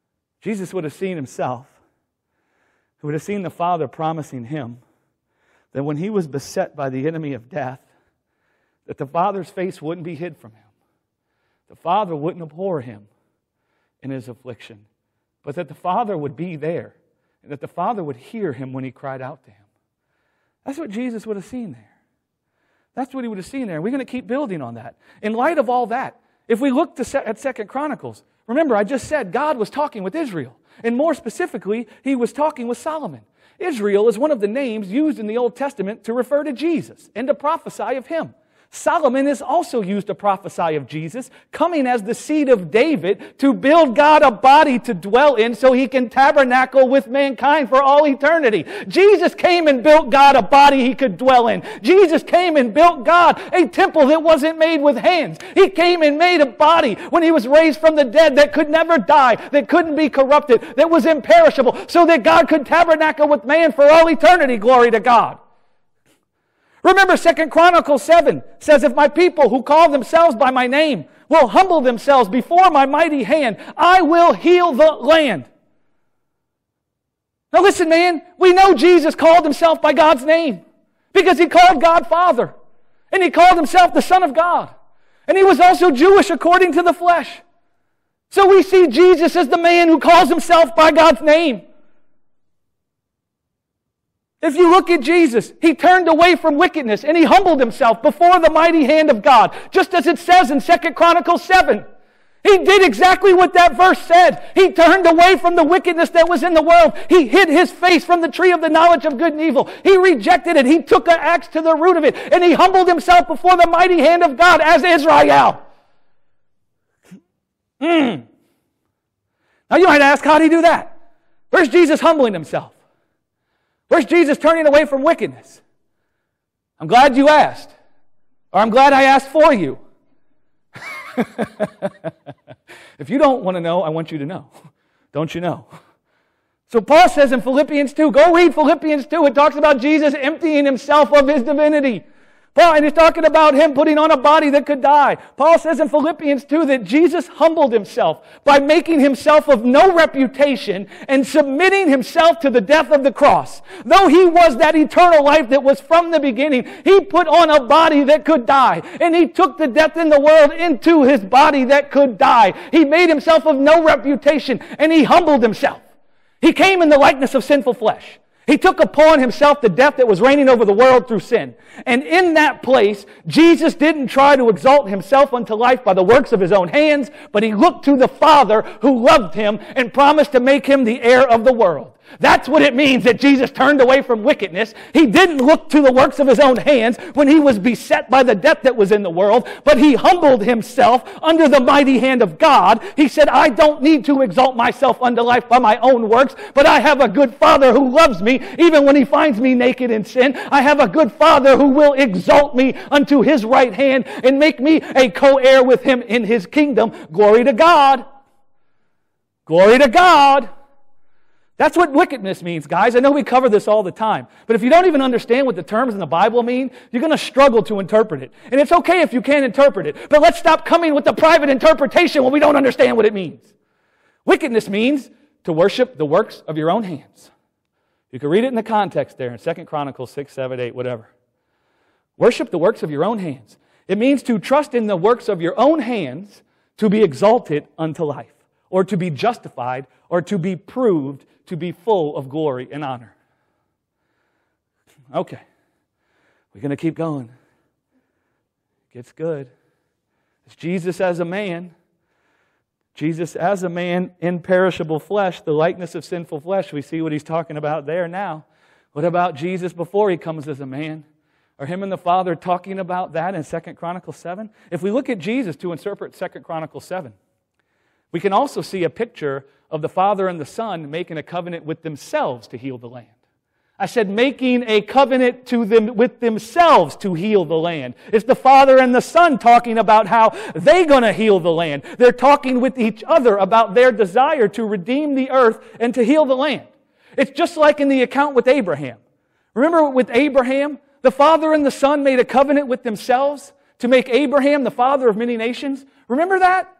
Jesus would have seen Himself. He would have seen the Father promising Him that when he was beset by the enemy of death, that the Father's face wouldn't be hid from him. The Father wouldn't abhor him in his affliction, but that the Father would be there, and that the Father would hear him when he cried out to him. That's what Jesus would have seen there. That's what he would have seen there. And we're going to keep building on that. In light of all that, if we look to at Second Chronicles, remember I just said God was talking with Israel. And more specifically, he was talking with Solomon. Israel is one of the names used in the Old Testament to refer to Jesus and to prophesy of him. Solomon is also used to prophesy of Jesus, coming as the seed of David to build God a body to dwell in so he can tabernacle with mankind for all eternity. Jesus came and built God a body he could dwell in. Jesus came and built God a temple that wasn't made with hands. He came and made a body when he was raised from the dead that could never die, that couldn't be corrupted, that was imperishable, so that God could tabernacle with man for all eternity. Glory to God. Remember, Second Chronicles seven says, if my people who call themselves by my name will humble themselves before my mighty hand, I will heal the land. Now listen, man, we know Jesus called himself by God's name because he called God Father, and he called himself the Son of God, and he was also Jewish according to the flesh. So we see Jesus as the man who calls himself by God's name. If you look at Jesus, he turned away from wickedness and he humbled himself before the mighty hand of God, just as it says in Second Chronicles seven. He did exactly what that verse said. He turned away from the wickedness that was in the world. He hid his face from the tree of the knowledge of good and evil. He rejected it. He took an axe to the root of it, and he humbled himself before the mighty hand of God as Israel. Mm. Now you might ask, how did he do that? Where's Jesus humbling himself? Where's Jesus turning away from wickedness? I'm glad you asked. Or I'm glad I asked for you. If you don't want to know, I want you to know. Don't you know? So Paul says in Philippians two, go read Philippians two. It talks about Jesus emptying himself of his divinity. Paul, and he's talking about him putting on a body that could die. Paul says in Philippians two that Jesus humbled himself by making himself of no reputation and submitting himself to the death of the cross. Though he was that eternal life that was from the beginning, he put on a body that could die. And he took the death in the world into his body that could die. He made himself of no reputation and he humbled himself. He came in the likeness of sinful flesh. He took upon himself the death that was reigning over the world through sin. And in that place, Jesus didn't try to exalt himself unto life by the works of his own hands, but he looked to the Father who loved him and promised to make him the heir of the world. That's what it means that Jesus turned away from wickedness. He didn't look to the works of his own hands when he was beset by the death that was in the world, but he humbled himself under the mighty hand of God. He said, I don't need to exalt myself unto life by my own works, but I have a good Father who loves me even when he finds me naked in sin. I have a good Father who will exalt me unto his right hand and make me a co-heir with him in his kingdom. Glory to God. Glory to God. That's what wickedness means, guys. I know we cover this all the time. But if you don't even understand what the terms in the Bible mean, you're going to struggle to interpret it. And it's okay if you can't interpret it. But let's stop coming with the private interpretation when we don't understand what it means. Wickedness means to worship the works of your own hands. You can read it in the context there in Second Chronicles six, seven, eight, whatever. Worship the works of your own hands. It means to trust in the works of your own hands to be exalted unto life, or to be justified, or to be proved to be full of glory and honor. Okay. We're going to keep going. It gets good. It's Jesus as a man. Jesus as a man in perishable flesh, the likeness of sinful flesh. We see what he's talking about there now. What about Jesus before he comes as a man? Are him and the Father talking about that in Second Chronicles seven? If we look at Jesus to interpret Second Chronicles seven, we can also see a picture of the Father and the Son making a covenant with themselves to heal the land. I said making a covenant to them with themselves to heal the land. It's the Father and the Son talking about how they're going to heal the land. They're talking with each other about their desire to redeem the earth and to heal the land. It's just like in the account with Abraham. Remember with Abraham, the Father and the Son made a covenant with themselves to make Abraham the father of many nations. Remember that?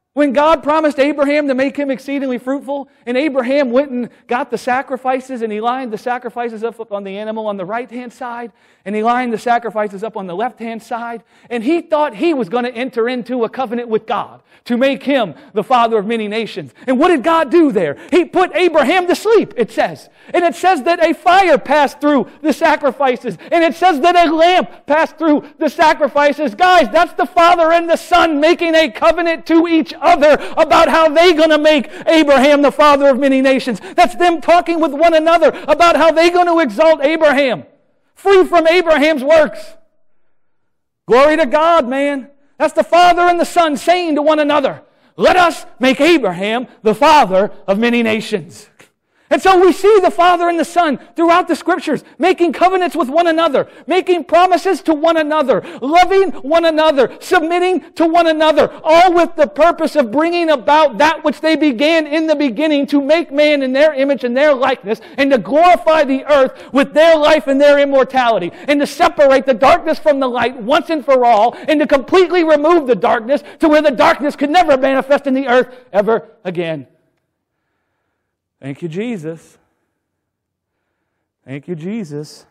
When God promised Abraham to make him exceedingly fruitful, and Abraham went and got the sacrifices, and he lined the sacrifices up on the animal on the right-hand side, and he lined the sacrifices up on the left-hand side, and he thought he was going to enter into a covenant with God to make him the father of many nations. And what did God do there? He put Abraham to sleep, it says. And it says that a fire passed through the sacrifices. And it says that a lamp passed through the sacrifices. Guys, that's the Father and the Son making a covenant to each other about how they're going to make Abraham the father of many nations. That's them talking with one another about how they're going to exalt Abraham, free from Abraham's works. Glory to God, man. That's the Father and the Son saying to one another, let us make Abraham the father of many nations. And so we see the Father and the Son throughout the Scriptures making covenants with one another, making promises to one another, loving one another, submitting to one another, all with the purpose of bringing about that which they began in the beginning, to make man in their image and their likeness, and to glorify the earth with their life and their immortality, and to separate the darkness from the light once and for all, and to completely remove the darkness to where the darkness could never manifest in the earth ever again. Thank you, Jesus. Thank you, Jesus.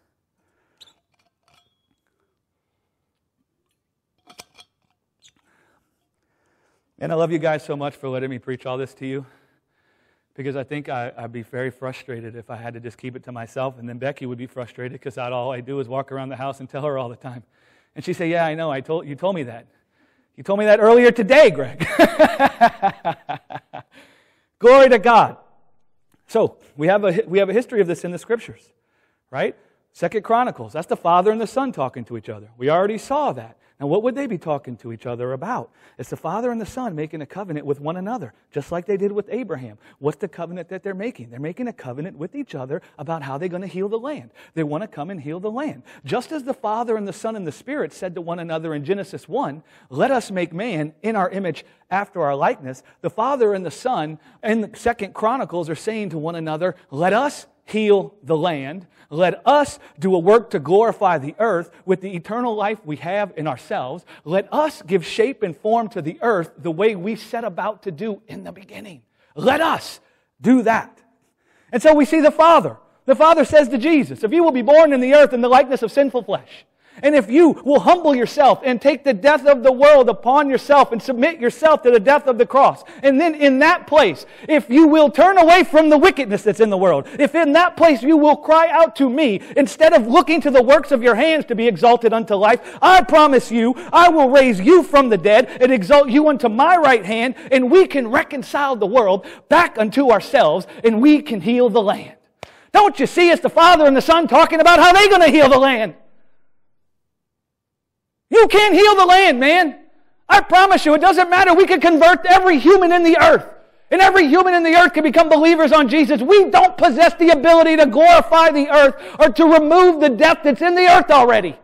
And I love you guys so much for letting me preach all this to you, because I think I, I'd be very frustrated if I had to just keep it to myself, and then Becky would be frustrated because all I do is walk around the house and tell her all the time. And she'd say, yeah, I know, I told you told me that. You told me that earlier today, Greg. Glory to God. So, we have a we have a history of this in the Scriptures, right? Second Chronicles, that's the Father and the Son talking to each other. We already saw that. Now, what would they be talking to each other about? It's the Father and the Son making a covenant with one another, just like they did with Abraham. What's the covenant that they're making? They're making a covenant with each other about how they're going to heal the land. They want to come and heal the land. Just as the Father and the Son and the Spirit said to one another in Genesis one, let us make man in our image after our likeness, the Father and the Son in Second Chronicles are saying to one another, let us heal the land. Let us do a work to glorify the earth with the eternal life we have in ourselves. Let us give shape and form to the earth the way we set about to do in the beginning. Let us do that. And so we see the Father. The Father says to Jesus, if you will be born in the earth in the likeness of sinful flesh, and if you will humble yourself and take the death of the world upon yourself and submit yourself to the death of the cross, and then in that place, if you will turn away from the wickedness that's in the world, if in that place you will cry out to me instead of looking to the works of your hands to be exalted unto life, I promise you, I will raise you from the dead and exalt you unto my right hand, and we can reconcile the world back unto ourselves, and we can heal the land. Don't you see it's the Father and the Son talking about how they're going to heal the land? You can't heal the land, man. I promise you, it doesn't matter. We can convert every human in the earth. And every human in the earth can become believers on Jesus. We don't possess the ability to glorify the earth or to remove the death that's in the earth already.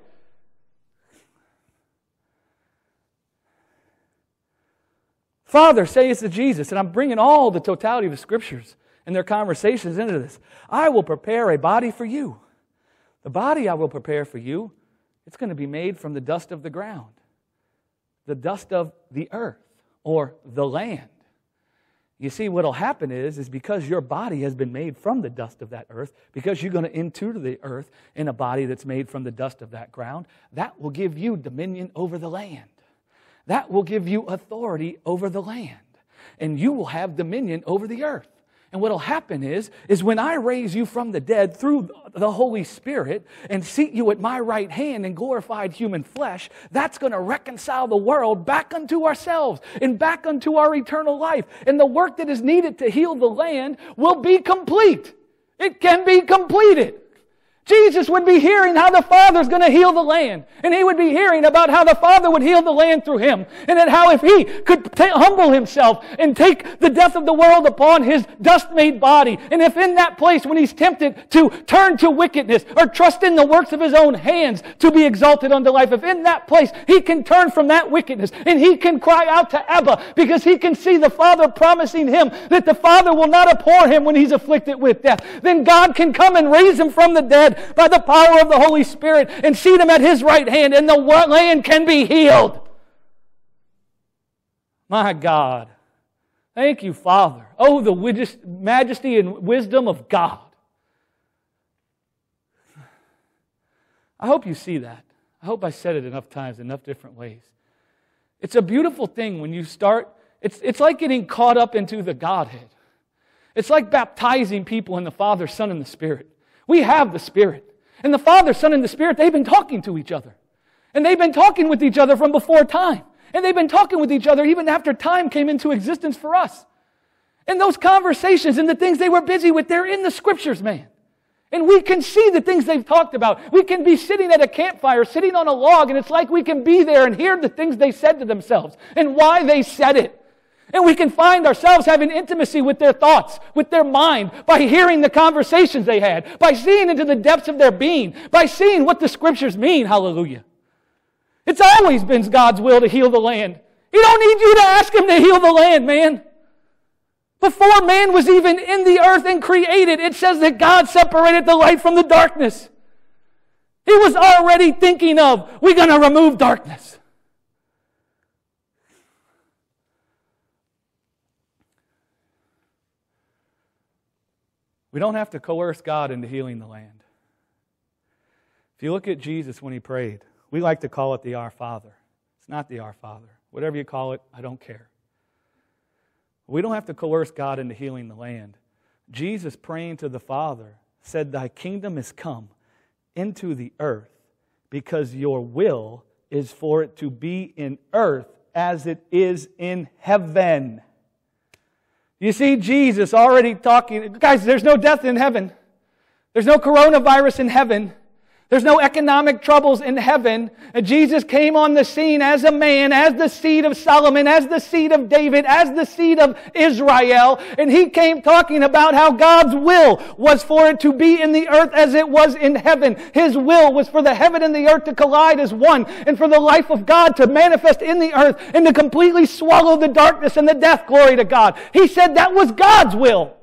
Father says to Jesus, and I'm bringing all the totality of the Scriptures and their conversations into this, I will prepare a body for you. The body I will prepare for you, it's going to be made from the dust of the ground, the dust of the earth, or the land. You see, what will happen is, is because your body has been made from the dust of that earth, because you're going to enter the earth in a body that's made from the dust of that ground, that will give you dominion over the land. That will give you authority over the land. And you will have dominion over the earth. And what will happen is, is when I raise you from the dead through the Holy Spirit and seat you at my right hand in glorified human flesh, that's going to reconcile the world back unto ourselves and back unto our eternal life. And the work that is needed to heal the land will be complete. It can be completed. Jesus would be hearing how the Father's going to heal the land. And he would be hearing about how the Father would heal the land through him. And then how if he could t- humble himself and take the death of the world upon his dust-made body. And if in that place when he's tempted to turn to wickedness or trust in the works of his own hands to be exalted unto life, if in that place he can turn from that wickedness and he can cry out to Abba because he can see the Father promising him that the Father will not abhor him when he's afflicted with death, then God can come and raise him from the dead by the power of the Holy Spirit and seat him at his right hand, and the land can be healed. My God. Thank you, Father. Oh, the majesty and wisdom of God. I hope you see that. I hope I said it enough times, enough different ways. It's a beautiful thing when you start, it's, it's like getting caught up into the Godhead. It's like baptizing people in the Father, Son, and the Spirit. We have the Spirit. And the Father, Son, and the Spirit, they've been talking to each other. And they've been talking with each other from before time. And they've been talking with each other even after time came into existence for us. And those conversations and the things they were busy with, they're in the Scriptures, man. And we can see the things they've talked about. We can be sitting at a campfire, sitting on a log, and it's like we can be there and hear the things they said to themselves and why they said it. And we can find ourselves having intimacy with their thoughts, with their mind, by hearing the conversations they had, by seeing into the depths of their being, by seeing what the Scriptures mean. Hallelujah. It's always been God's will to heal the land. He don't need you to ask Him to heal the land, man. Before man was even in the earth and created, it says that God separated the light from the darkness. He was already thinking of, we're going to remove darkness. We don't have to coerce God into healing the land. If you look at Jesus when He prayed, we like to call it the Our Father. It's not the Our Father. Whatever you call it, I don't care. We don't have to coerce God into healing the land. Jesus, praying to the Father, said, Thy kingdom is come into the earth because your will is for it to be in earth as it is in heaven. You see Jesus already talking. Guys, there's no death in heaven. There's no coronavirus in heaven. There's no economic troubles in heaven. And Jesus came on the scene as a man, as the seed of Solomon, as the seed of David, as the seed of Israel. And He came talking about how God's will was for it to be in the earth as it was in heaven. His will was for the heaven and the earth to collide as one, and for the life of God to manifest in the earth and to completely swallow the darkness and the death. Glory to God. He said that was God's will.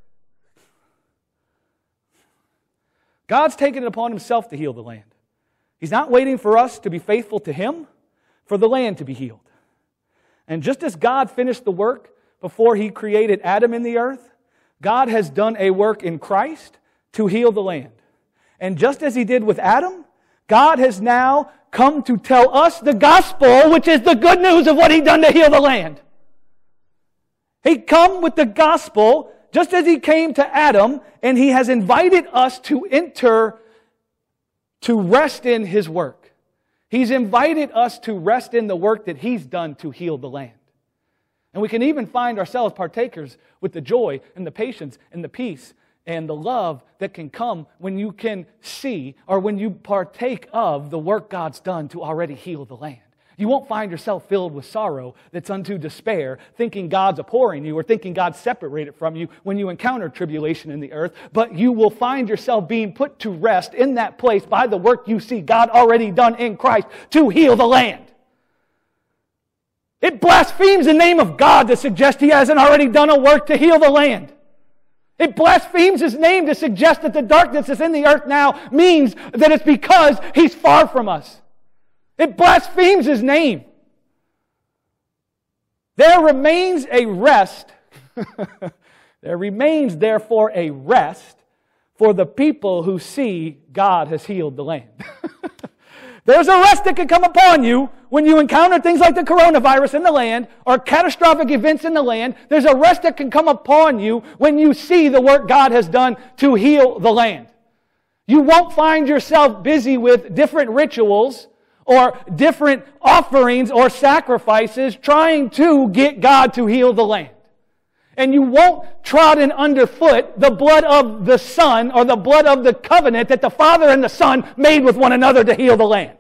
God's taken it upon Himself to heal the land. He's not waiting for us to be faithful to Him for the land to be healed. And just as God finished the work before He created Adam in the earth, God has done a work in Christ to heal the land. And just as He did with Adam, God has now come to tell us the gospel, which is the good news of what He done to heal the land. He come with the gospel just as He came to Adam, and He has invited us to enter, to rest in His work. He's invited us to rest in the work that He's done to heal the land. And we can even find ourselves partakers with the joy and the patience and the peace and the love that can come when you can see or when you partake of the work God's done to already heal the land. You won't find yourself filled with sorrow that's unto despair, thinking God's abhorring you or thinking God's separated from you when you encounter tribulation in the earth, but you will find yourself being put to rest in that place by the work you see God already done in Christ to heal the land. It blasphemes the name of God to suggest He hasn't already done a work to heal the land. It blasphemes His name to suggest that the darkness that's in the earth now means that it's because He's far from us. It blasphemes His name. There remains a rest. There remains, therefore, a rest for the people who see God has healed the land. There's a rest that can come upon you when you encounter things like the coronavirus in the land or catastrophic events in the land. There's a rest that can come upon you when you see the work God has done to heal the land. You won't find yourself busy with different rituals or different offerings or sacrifices trying to get God to heal the land. And you won't trodden underfoot the blood of the Son or the blood of the covenant that the Father and the Son made with one another to heal the land.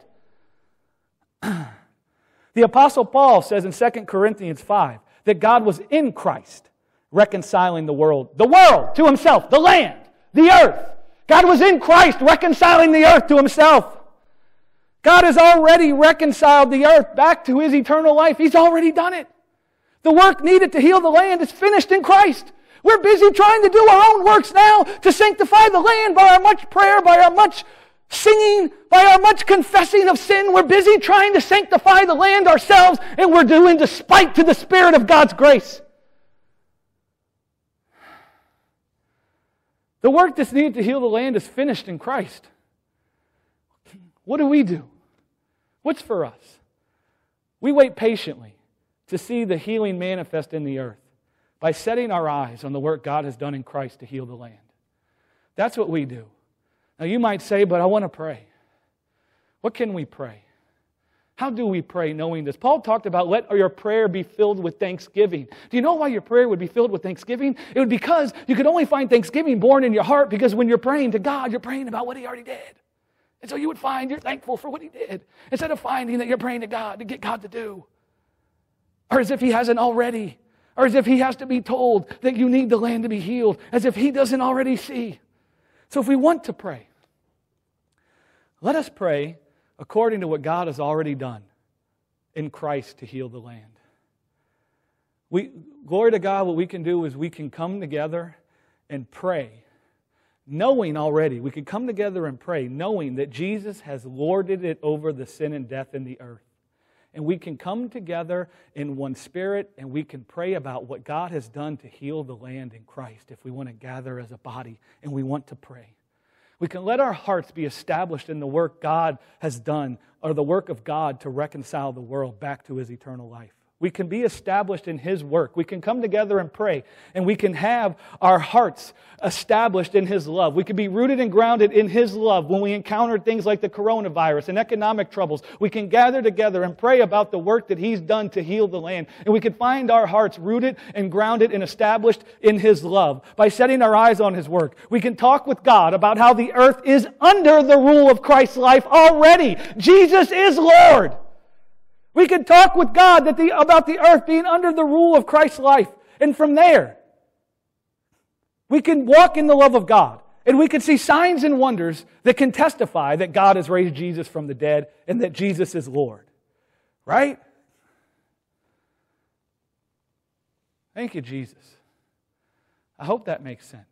The Apostle Paul says in Second Corinthians five that God was in Christ reconciling the world, the world to Himself, the land, the earth. God was in Christ reconciling the earth to Himself. God has already reconciled the earth back to His eternal life. He's already done it. The work needed to heal the land is finished in Christ. We're busy trying to do our own works now to sanctify the land by our much prayer, by our much singing, by our much confessing of sin, we're busy trying to sanctify the land ourselves, and we're doing despite to the Spirit of God's grace. The work that's needed to heal the land is finished in Christ. What do we do? What's for us? We wait patiently to see the healing manifest in the earth by setting our eyes on the work God has done in Christ to heal the land. That's what we do. Now you might say, but I want to pray. What can we pray? How do we pray knowing this? Paul talked about let your prayer be filled with thanksgiving. Do you know why your prayer would be filled with thanksgiving? It would be because you could only find thanksgiving born in your heart because when you're praying to God, you're praying about what He already did. And so you would find you're thankful for what He did instead of finding that you're praying to God to get God to do. Or as if He hasn't already. Or as if He has to be told that you need the land to be healed. As if He doesn't already see. So if we want to pray, let us pray according to what God has already done in Christ to heal the land. We, glory to God, what we can do is we can come together and pray, knowing already, we can come together and pray, knowing that Jesus has lorded it over the sin and death in the earth. And we can come together in one spirit and we can pray about what God has done to heal the land in Christ if we want to gather as a body and we want to pray. We can let our hearts be established in the work God has done, or the work of God to reconcile the world back to His eternal life. We can be established in His work. We can come together and pray, and we can have our hearts established in His love. We can be rooted and grounded in His love when we encounter things like the coronavirus and economic troubles. We can gather together and pray about the work that He's done to heal the land. And we can find our hearts rooted and grounded and established in His love by setting our eyes on His work. We can talk with God about how the earth is under the rule of Christ's life already. Jesus is Lord. We can talk with God that the, about the earth being under the rule of Christ's life. And from there, we can walk in the love of God. And we can see signs and wonders that can testify that God has raised Jesus from the dead and that Jesus is Lord. Right? Thank you, Jesus. I hope that makes sense.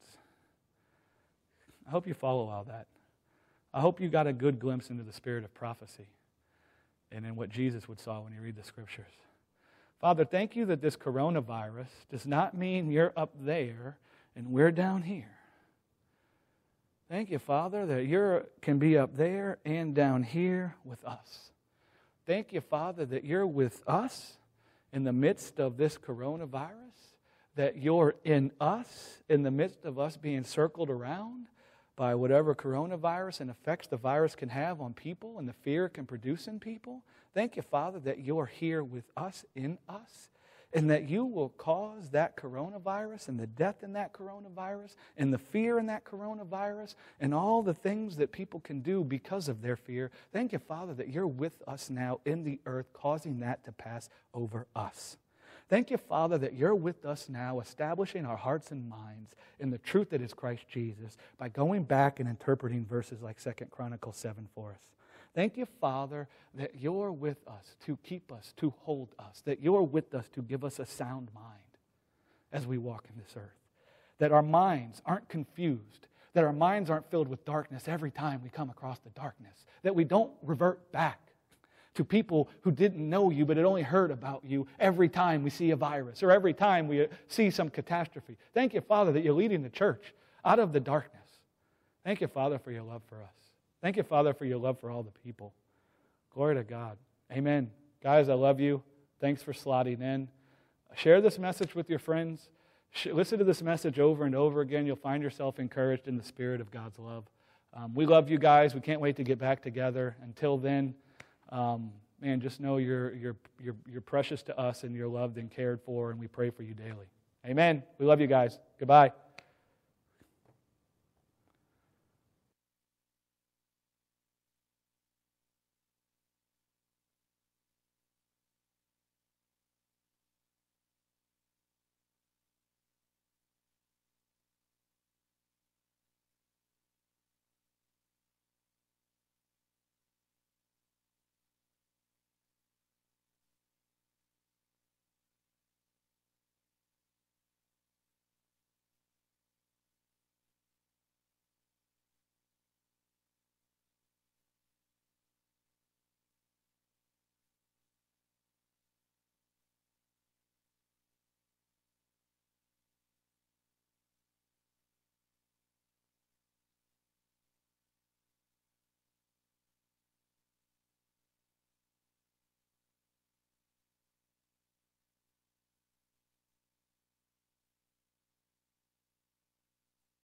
I hope you follow all that. I hope you got a good glimpse into the spirit of prophecy and in what Jesus would saw when you read the Scriptures. Father, thank you that this coronavirus does not mean you're up there and we're down here. Thank you, Father, that you can be up there and down here with us. Thank you, Father, that you're with us in the midst of this coronavirus, that you're in us in the midst of us being circled around by whatever coronavirus and effects the virus can have on people and the fear it can produce in people. Thank you, Father, that you're here with us, in us, and that you will cause that coronavirus and the death in that coronavirus and the fear in that coronavirus and all the things that people can do because of their fear. Thank you, Father, that you're with us now in the earth, causing that to pass over us. Thank you, Father, that you're with us now, establishing our hearts and minds in the truth that is Christ Jesus by going back and interpreting verses like Second Chronicles seven for us. Thank you, Father, that you're with us to keep us, to hold us, that you're with us to give us a sound mind as we walk in this earth, that our minds aren't confused, that our minds aren't filled with darkness every time we come across the darkness, that we don't revert back to people who didn't know you but had only heard about you every time we see a virus or every time we see some catastrophe. Thank you, Father, that you're leading the church out of the darkness. Thank you, Father, for your love for us. Thank you, Father, for your love for all the people. Glory to God. Amen. Guys, I love you. Thanks for slotting in. Share this message with your friends. Listen to this message over and over again. You'll find yourself encouraged in the spirit of God's love. Um, we love you guys. We can't wait to get back together. Until then, Um, man, just know you're, you're, you're, you're precious to us and you're loved and cared for, and we pray for you daily. Amen. We love you guys. Goodbye.